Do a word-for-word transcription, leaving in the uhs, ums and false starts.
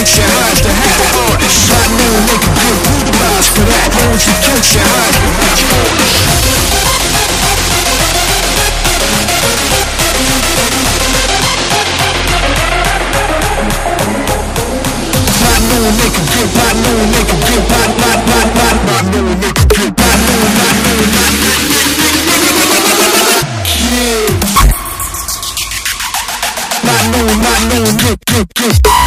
your eyes to have the hardest. I know make a good brutalize for that. Won't you get your eyes to have the hardest? I know make a good, I know make a good, I know make a good, I know, I know, I know. I know, I know, good, good, good.